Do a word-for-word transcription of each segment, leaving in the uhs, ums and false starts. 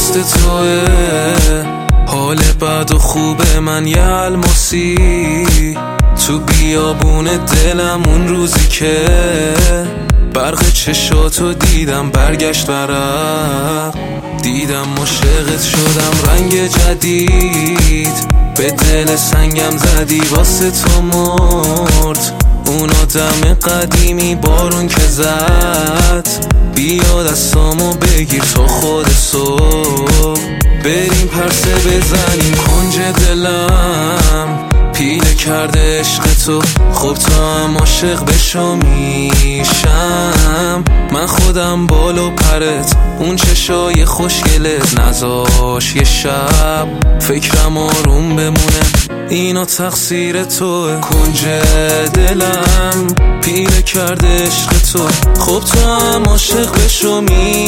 دست توه. حال بد و خوب من یه الماسی تو بیابون دلم، اون روزی که برق چشاتو دیدم برگشت ورق، دیدم عاشقت شدم رنگ جدید، به دل سنگم زدی واسه تو مرد اون آدم قدیمی بارون که زد. بیا دستامو بگیر تا خود صبح بریم پرسه بزنیم کنج دلم. پیله کرده عشق تو، خب تا هم عاشق بشو میشم. من خودم بالو پرت، اون چشای خوشگلت نذاش یه شب فکرم آروم بمونه، اینا تقصیر توه. کنج دلم پیله کرده عشق تو، خب تا هم عاشق بشو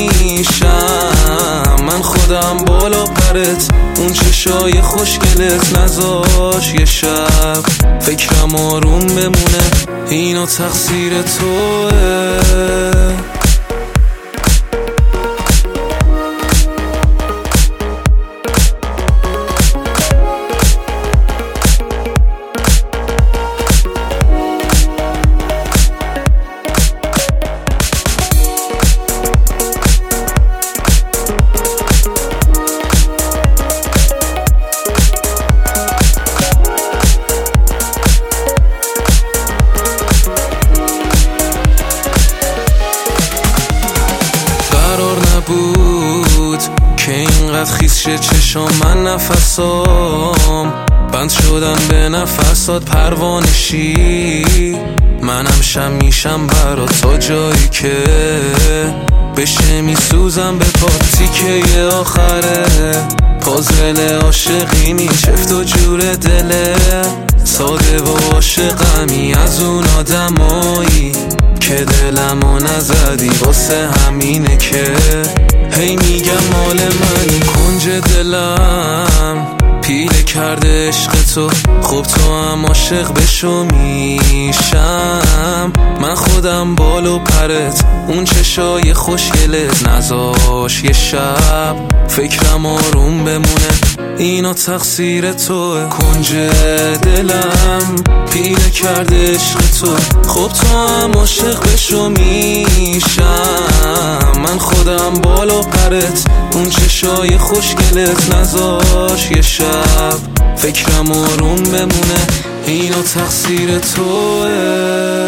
میشم. من خودم بالا پرت، اون چشای خوشگلت نذاش یه شب فکرم آروم بمونه، اینا تقصیر توه. بود که اینقدر خیس شه چشم من، نفسام بند شدن به نفسات پروانشی. منم شم میشم برا تا جایی که بشه میسوزم به پاتی که یه آخره. پازل عاشقی چفت و جور دله، ساده و عاشقمی از اون آدمایی که دلمو نزدی واسه همینه که هی میگم مال منی. کنج دلم پیله کرده عشق تو، خب تو هم عاشق بشو میشم. من خودم بالو پرت، اون چشای خوشگلت نذاش یه شب فکرم آروم بمونه، اینا تقصیر توه. کنج دلم پیله کرده عشق تو، خب تو هم عاشق بشو میشم. من خودم بالا پرت، اون چشای خوشگلت نذاش یه شب فکرم آروم بمونه، اینا تقصیر توه.